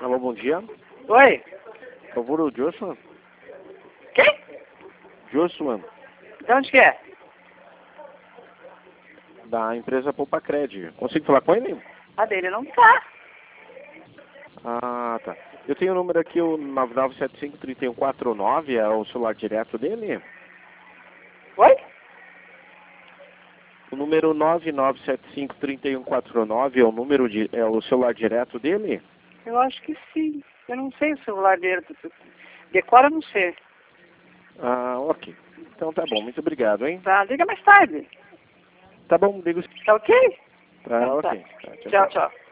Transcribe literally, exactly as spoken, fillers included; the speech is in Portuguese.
Alô, bom dia. Oi? Por favor, o Joshua? Quem? Joshua, De onde que é? da empresa Poupa Cred. Consigo falar com ele? A dele não tá. Ah, tá. Eu tenho o número aqui, o nove nove sete cinco, três um quatro nove, é o celular direto dele? Oi? O número nove nove sete cinco, três um quatro nove é o número de, é o celular direto dele? Eu acho que sim. Eu não sei o celular dele. Decora, eu não sei. Ah, ok. Então tá bom, muito obrigado, hein? Tá, liga mais tarde. Tá bom, digo. Tá ok? Tá Então tá. ok. Tá, Tchau, tchau.